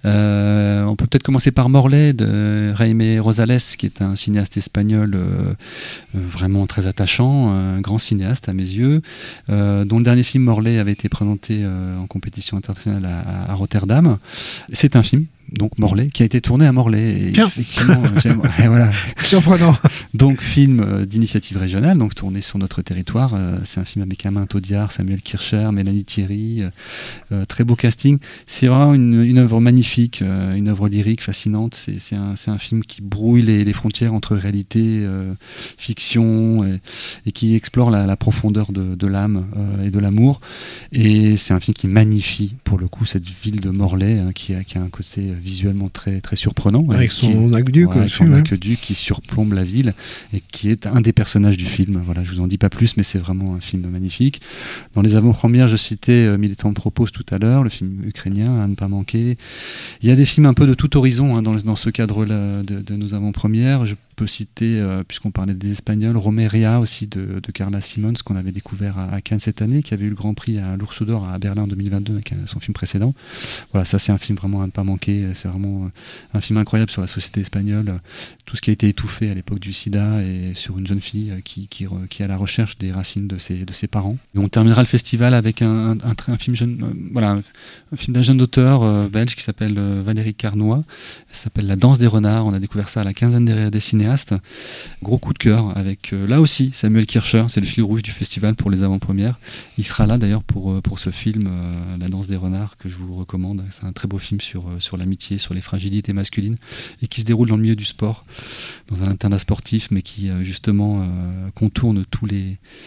on peut peut-être commencer par Morlaix de Jaime Rosales, qui est un cinéaste espagnol vraiment très attachant, un grand cinéaste à mes yeux, dont le dernier film Morlaix avait été présenté en compétition internationale à Rotterdam. C'est un film, donc Morlaix, qui a été tourné à Morlaix. Et effectivement, voilà. Surprenant. Donc film d'initiative régionale, donc tourné sur notre territoire. C'est un film avec Amain Taudiard, Samuel Kircher, Mélanie Thierry, très beau casting. C'est vraiment une œuvre magnifique, une œuvre lyrique fascinante. C'est un film qui brouille les frontières entre réalité, fiction, et qui explore la profondeur de l'âme et de l'amour. Et c'est un film qui magnifie pour le coup cette ville de Morlaix, qui a un côté visuellement très très surprenant, avec son aqueduc, voilà, son aqueduc qui surplombe la ville et qui est un des personnages du film. Voilà, je vous en dis pas plus, mais c'est vraiment un film magnifique. Dans les avant-premières, je citais Militanthropos tout à l'heure, le film ukrainien à ne pas manquer. Il y a des films un peu de tout horizon dans ce cadre-là de nos avant-premières. Je peux citer, puisqu'on parlait des Espagnols, Romeria aussi de Carla Simons, qu'on avait découvert à Cannes cette année, qui avait eu le Grand Prix à l'Ours d'Or à Berlin en 2022 avec son film précédent. Voilà, ça c'est un film vraiment à ne pas manquer. C'est vraiment un film incroyable sur la société espagnole, tout ce qui a été étouffé à l'époque du sida, et sur une jeune fille qui est à la recherche des racines de ses parents. Et on terminera le festival avec un film jeune, un film d'un jeune auteur belge qui s'appelle Valérie Carnois. Ça s'appelle La danse des renards. On a découvert ça à la quinzaine des cinéastes. Gros coup de cœur avec là aussi Samuel Kircher, c'est le fil rouge du festival pour les avant-premières. Il sera là d'ailleurs pour ce film La danse des renards, que je vous recommande. C'est un très beau film sur l'amitié, sur les fragilités masculines, et qui se déroule dans le milieu du sport, dans un internat sportif, mais qui justement contourne tous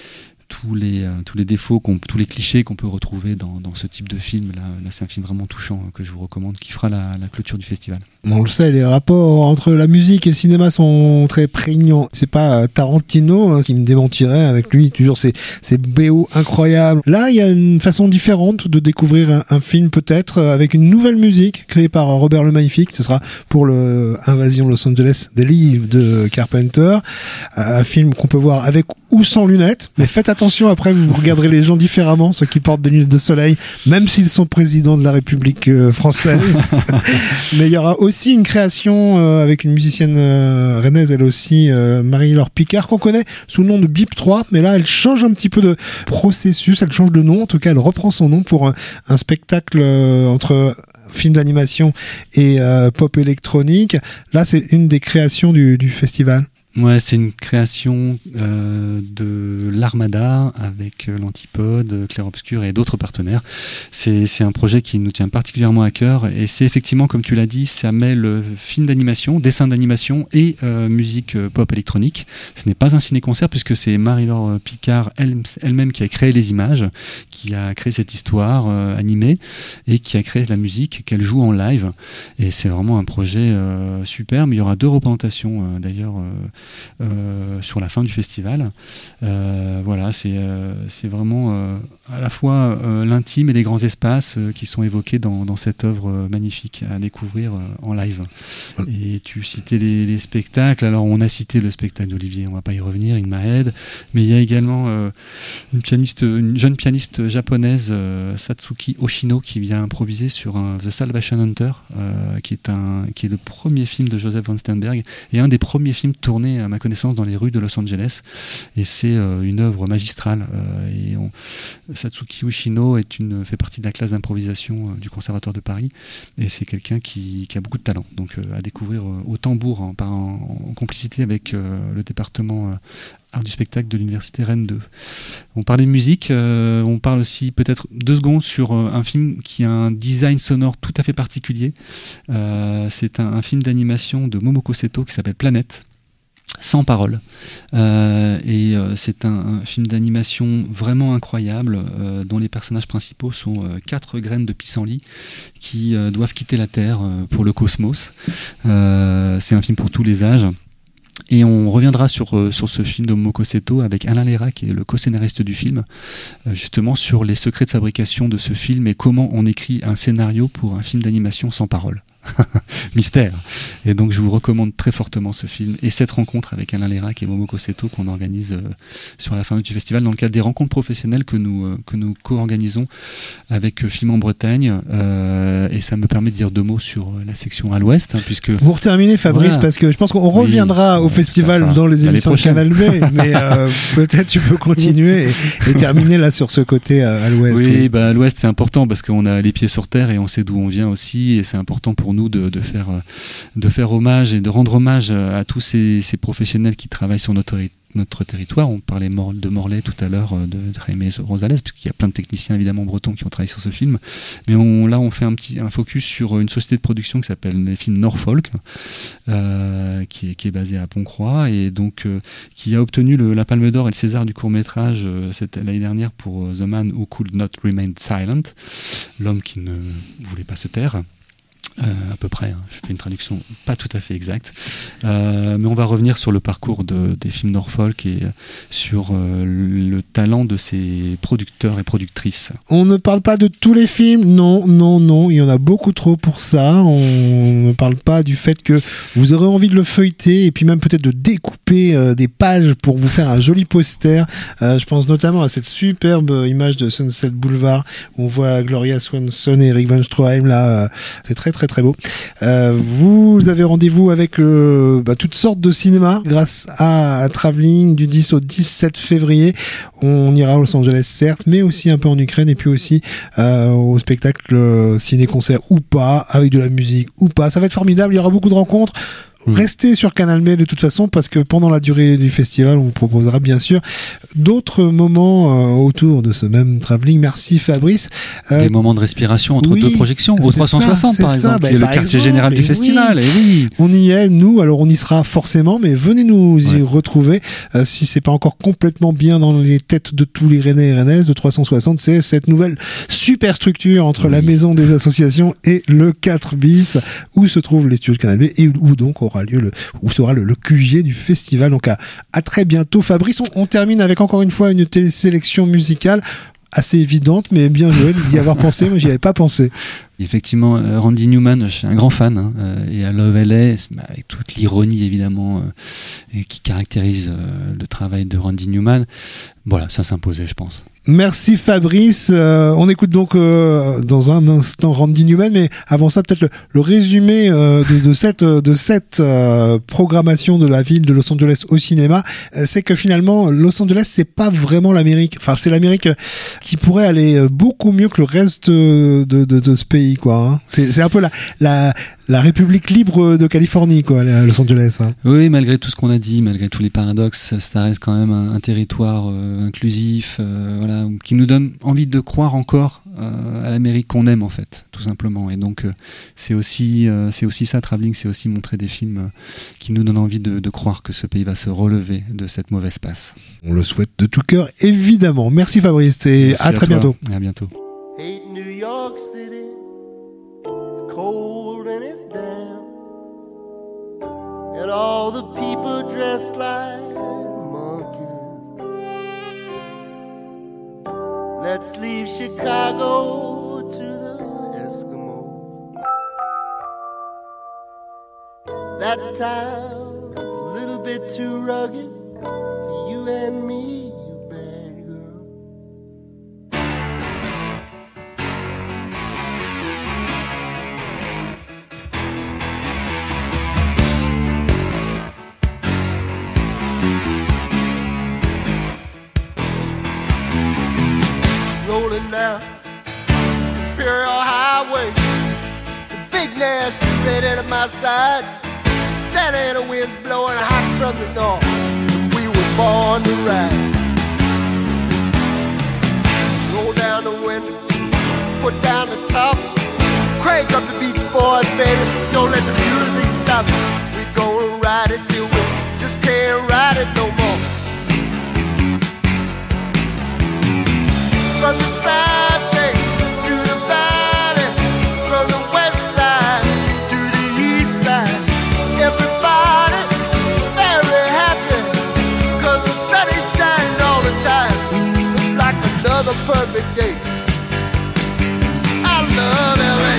tous les défauts, tous les clichés qu'on peut retrouver dans ce type de film. Là, c'est un film vraiment touchant que je vous recommande, qui fera la clôture du festival. On le sait, les rapports entre la musique et le cinéma sont très prégnants. C'est pas Tarantino qui me démentirait avec lui, toujours ces BO incroyables. Là, il y a une façon différente de découvrir un film, peut-être avec une nouvelle musique créée par Robert le Magnifique. Ce sera pour le Invasion Los Angeles des livres de Carpenter, un film qu'on peut voir avec ou sans lunettes, mais faites attention, après vous regarderez les gens différemment, ceux qui portent des lunettes de soleil, même s'ils sont présidents de la République française. Mais il y aura aussi une création avec une musicienne rennaise, elle aussi, Marie-Laure Picard, qu'on connaît sous le nom de Bip 3, mais là elle change un petit peu de processus, elle change de nom, en tout cas elle reprend son nom pour un spectacle entre film d'animation et pop électronique. Là c'est une des créations du festival. Ouais, c'est une création de l'Armada avec l'Antipode, Clair Obscur et d'autres partenaires. C'est un projet qui nous tient particulièrement à cœur et c'est effectivement, comme tu l'as dit, ça mêle film d'animation, dessin d'animation et musique pop électronique. Ce n'est pas un ciné-concert puisque c'est Marie-Laure Picard elle-même qui a créé les images, qui a créé cette histoire animée et qui a créé la musique qu'elle joue en live. Et c'est vraiment un projet super, mais il y aura 2 représentations d'ailleurs sur la fin du festival. Voilà, c'est vraiment à la fois l'intime et les grands espaces qui sont évoqués dans cette œuvre magnifique à découvrir en live. Et tu citais les spectacles. Alors on a cité le spectacle d'Olivier, on va pas y revenir, in my head, mais il y a également une jeune pianiste japonaise, Satsuki Oshino, qui vient improviser sur The Salvation Hunter, qui est le premier film de Joseph von Sternberg et un des premiers films tournés à ma connaissance dans les rues de Los Angeles, et c'est une œuvre magistrale. Satsuki Oshino fait partie de la classe d'improvisation du Conservatoire de Paris, et c'est quelqu'un qui a beaucoup de talent, donc à découvrir au tambour en complicité avec le département art du spectacle de l'université Rennes 2. On parlait de musique, on parle aussi peut-être 2 secondes sur un film qui a un design sonore tout à fait particulier. C'est un film d'animation de Momoko Seto qui s'appelle Planète, sans parole, et c'est un film d'animation vraiment incroyable dont les personnages principaux sont 4 graines de pissenlit qui doivent quitter la Terre pour le cosmos. C'est un film pour tous les âges. Et on reviendra sur ce film de Momoko Seto avec Alain Léra, qui est le co-scénariste du film, justement sur les secrets de fabrication de ce film et comment on écrit un scénario pour un film d'animation sans parole. Mystère. Et donc je vous recommande très fortement ce film et cette rencontre avec Alain Lérac et Momoko Seto qu'on organise sur la fin du festival dans le cadre des rencontres professionnelles que nous co-organisons avec Film en Bretagne, et ça me permet de dire 2 mots sur la section à l'ouest, puisque pour terminer, Fabrice, voilà, parce que je pense qu'on reviendra au festival dans les émissions de Canal B, mais peut-être tu peux continuer et terminer là sur ce côté à l'ouest. Oui, à l'ouest c'est important parce qu'on a les pieds sur terre et on sait d'où on vient aussi, et c'est important pour nous de faire hommage et de rendre hommage à tous ces professionnels qui travaillent sur notre territoire. On parlait de Morlaix tout à l'heure, de Jaime Rosales, puisqu'il y a plein de techniciens évidemment bretons qui ont travaillé sur ce film, mais là on fait un focus sur une société de production qui s'appelle les films Norfolk, qui est basée à Pont-Croix, et donc qui a obtenu la Palme d'Or et le César du court-métrage l'année dernière pour The Man Who Could Not Remain Silent, l'homme qui ne voulait pas se taire. À peu près, je fais une traduction pas tout à fait exacte, mais on va revenir sur le parcours des films Norfolk et sur le talent de ces producteurs et productrices. On ne parle pas de tous les films, non, il y en a beaucoup trop pour ça. On ne parle pas du fait que vous aurez envie de le feuilleter et puis même peut-être de découper des pages pour vous faire un joli poster. Je pense notamment à cette superbe image de Sunset Boulevard où on voit Gloria Swanson et Eric Van Stroheim là, c'est très très très beau. Vous avez rendez-vous avec toutes sortes de cinémas grâce à Travelling du 10 au 17 février. On ira à Los Angeles certes, mais aussi un peu en Ukraine et puis aussi au spectacle ciné-concert ou pas, avec de la musique ou pas. Ça va être formidable, il y aura beaucoup de rencontres. Restez sur Canal B de toute façon, parce que pendant la durée du festival, on vous proposera bien sûr d'autres moments autour de ce même travelling. Merci Fabrice. Des moments de respiration entre deux projections, au 360 par exemple, qui est le quartier général du festival. Et oui. On y est, nous, alors on y sera forcément, mais venez nous y retrouver. Si c'est pas encore complètement bien dans les têtes de tous les Rennais et Rennaises, de 360, c'est cette nouvelle super structure entre la maison des associations et le 4 bis, où se trouvent les studios de Canal B et où donc aura lieu où sera le QG du festival. Donc à très bientôt Fabrice. On termine avec encore une fois une télésélection musicale assez évidente, mais bien joué d'y avoir pensé. Moi, j'y avais pas pensé. Effectivement, Randy Newman, je suis un grand fan, et à Love LA, avec toute l'ironie évidemment qui caractérise le travail de Randy Newman. Voilà, ça s'imposait, je pense. Merci Fabrice. On écoute donc dans un instant Randy Newman, mais avant ça peut-être le résumé de cette programmation de la ville de Los Angeles au cinéma. C'est que finalement Los Angeles, c'est pas vraiment l'Amérique. Enfin, c'est l'Amérique qui pourrait aller beaucoup mieux que le reste de ce pays, quoi. Hein. C'est un peu la République libre de Californie, quoi, Los Angeles. Hein. Oui, malgré tout ce qu'on a dit, malgré tous les paradoxes, ça reste quand même un territoire inclusif, voilà, qui nous donne envie de croire encore à l'Amérique qu'on aime en fait, tout simplement. Et donc c'est aussi ça, travelling, c'est aussi montrer des films qui nous donnent envie de croire que ce pays va se relever de cette mauvaise passe. On le souhaite de tout cœur, évidemment. Merci Fabrice et merci à très bientôt. À bientôt. Hate New York City, it's cold and it's damp, and all the people dressed like monkeys. Let's leave Chicago to the Eskimos. That town's a little bit too rugged for you and me, you bad girl. Rolling down Imperial Highway, the big nasty red at my side, Santa Ana winds blowing hot from the north, we were born to ride. Roll down the window, put down the top, crank up the Beach Boys, baby, don't let the music stop. We're gonna ride it till we just can't ride it no more. From the side bay to the valley, from the west side to the east side, everybody very happy, 'cause the sun is shining all the time. It's like another perfect day. I love LA.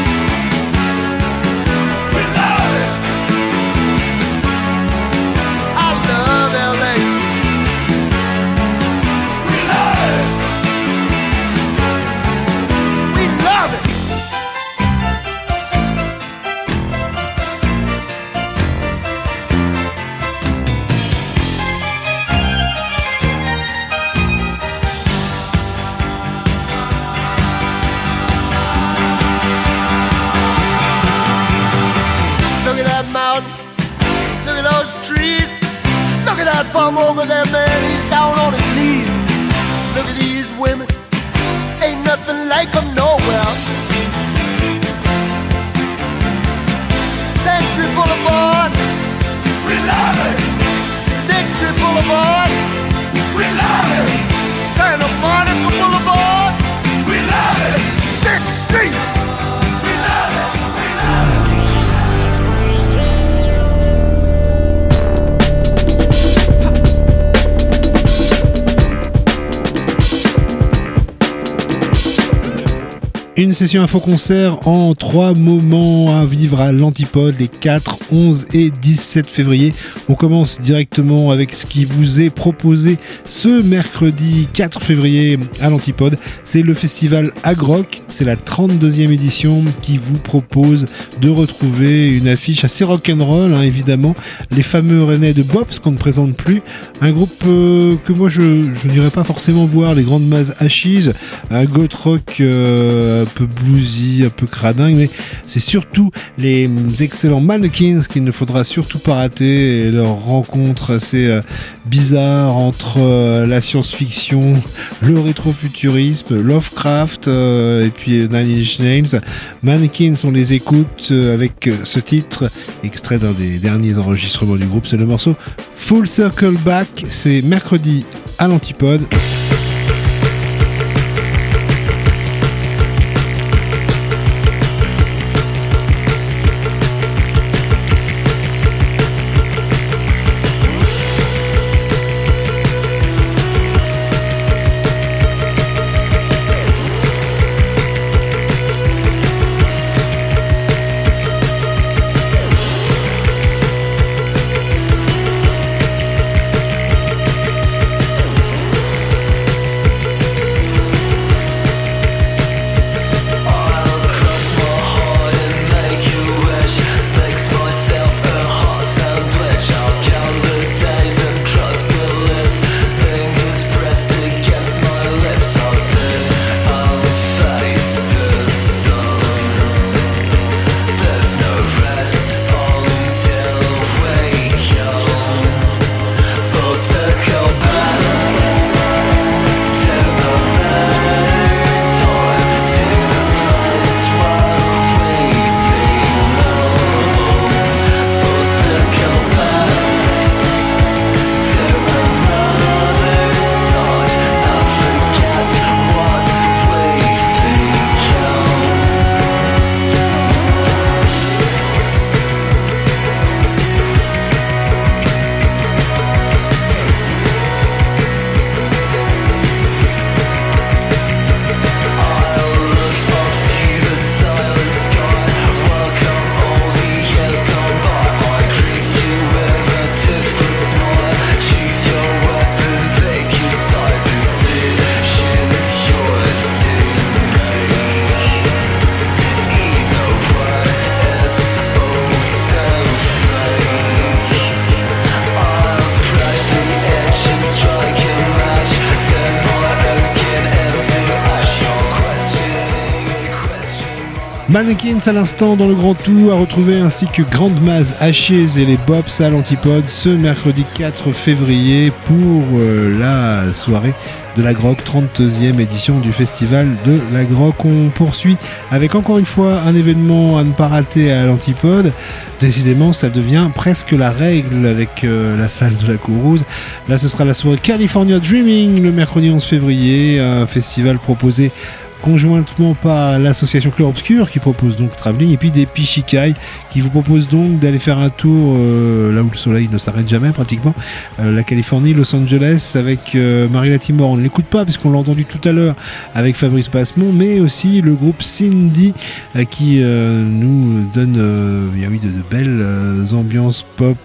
We love it. I love LA. We love it. Look at those trees. Look at that bum over there, man. He's down on his knees. Look at these women. Ain't nothing like them nowhere. Century Boulevard. We love it. Victory Boulevard. We love it. Santa Monica Boulevard. We love it. 6th Street. We love it. We love it. Une session info-concert en 3 moments à vivre à l'Antipode les 4, 11 et 17 février. On commence directement avec ce qui vous est proposé ce mercredi 4 février à l'Antipode. C'est le festival Agrock. C'est la 32e édition qui vous propose de retrouver une affiche assez rock'n'roll, hein, évidemment. Les fameux Rennais de Bob's qu'on ne présente plus. Un groupe que moi je n'irais pas forcément voir, les grandes masses Ashes, un goth rock un peu bluesy, un peu cradingue, mais c'est surtout les excellents Mannequins qu'il ne faudra surtout pas rater, et leur rencontre assez bizarre entre la science-fiction, le rétrofuturisme, Lovecraft et puis Nine Inch Nails. Mannequins, on les écoute avec ce titre, extrait d'un des derniers enregistrements du groupe, c'est le morceau Full Circle Back. C'est mercredi à l'Antipode. Mannequins à l'instant dans le Grand Tour à retrouver, ainsi que Grande Masse, Ashes et les Bops à l'Antipode ce mercredi 4 février pour la soirée de la Grock, 32e édition du festival de la Grock. On poursuit avec encore une fois un événement à ne pas rater à l'Antipode. Décidément, ça devient presque la règle avec la salle de la Courrouze. Là, ce sera la soirée California Dreaming le mercredi 11 février, un festival proposé conjointement par l'association Clair Obscur qui propose donc Travelling, et puis des Pichikai qui vous proposent donc d'aller faire un tour là où le soleil ne s'arrête jamais pratiquement, la Californie, Los Angeles, avec Marie Latimore. On ne l'écoute pas parce qu'on l'a entendu tout à l'heure avec Fabrice Passemont, mais aussi le groupe Cindy qui nous donne oui, de belles ambiances pop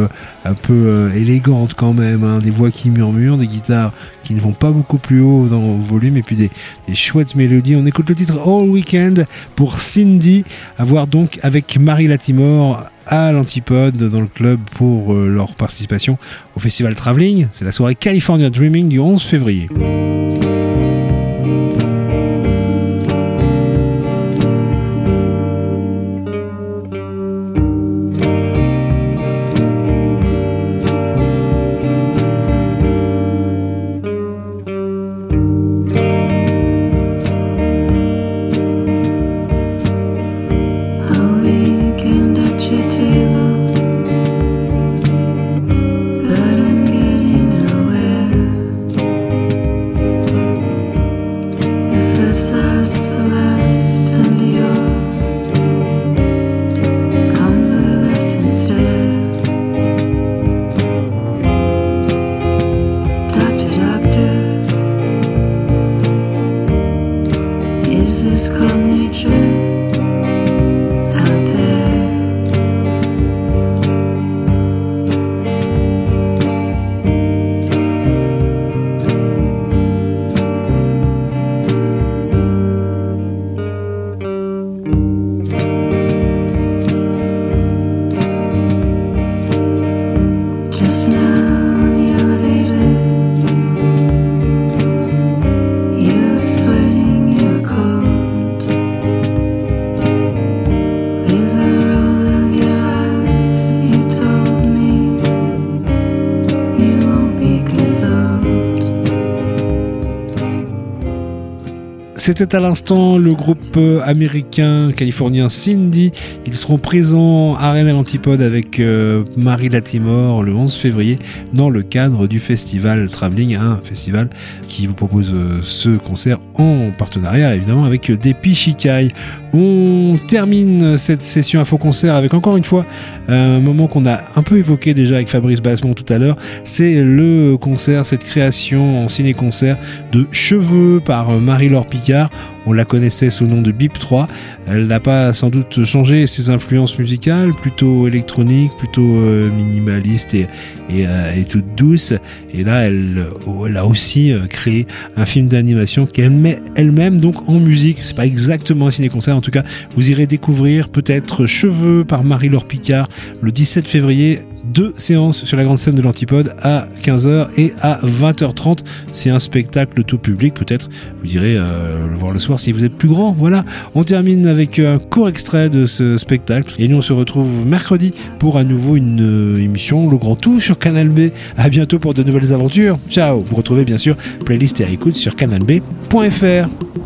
un peu élégantes quand même, hein, des voix qui murmurent, des guitares qui ne vont pas beaucoup plus haut dans le volume, et puis des chouettes mélodies. On écoute le titre All Weekend pour Cindy, à voir donc avec Marie Latimore à l'Antipode dans le club pour leur participation au festival Travelling. C'est la soirée California Dreaming du 11 février. Sweating your cold C'était à l'instant le groupe américain californien Cindy. Ils seront présents à Rennes à l'Antipode avec Marie Latimore le 11 février dans le cadre du festival Travelling, un festival qui vous propose ce concert en partenariat évidemment avec Depi Shikai. On termine cette session Info Concert avec encore une fois un moment qu'on a un peu évoqué déjà avec Fabrice Bassemont tout à l'heure. C'est le concert, cette création en ciné-concert de Cheveux par Marie-Laure Picard. On la connaissait sous le nom de Bip 3. Elle n'a pas sans doute changé ses influences musicales, plutôt électroniques, plutôt minimalistes et toute douce. Et là, elle a aussi créé un film d'animation qu'elle met elle-même donc en musique. C'est pas exactement un ciné-concert, en tout cas, vous irez découvrir peut-être Cheveux par Marie-Laure Picard le 17 février. 2 séances sur la grande scène de l'Antipode à 15h et à 20h30. C'est un spectacle tout public, peut-être vous irez le voir le soir si vous êtes plus grand. Voilà, on termine avec un court extrait de ce spectacle et nous on se retrouve mercredi pour à nouveau une émission Le Grand Tout sur Canal B. À bientôt pour de nouvelles aventures. Ciao. Vous retrouvez bien sûr playlist et à écoute sur canalb.fr.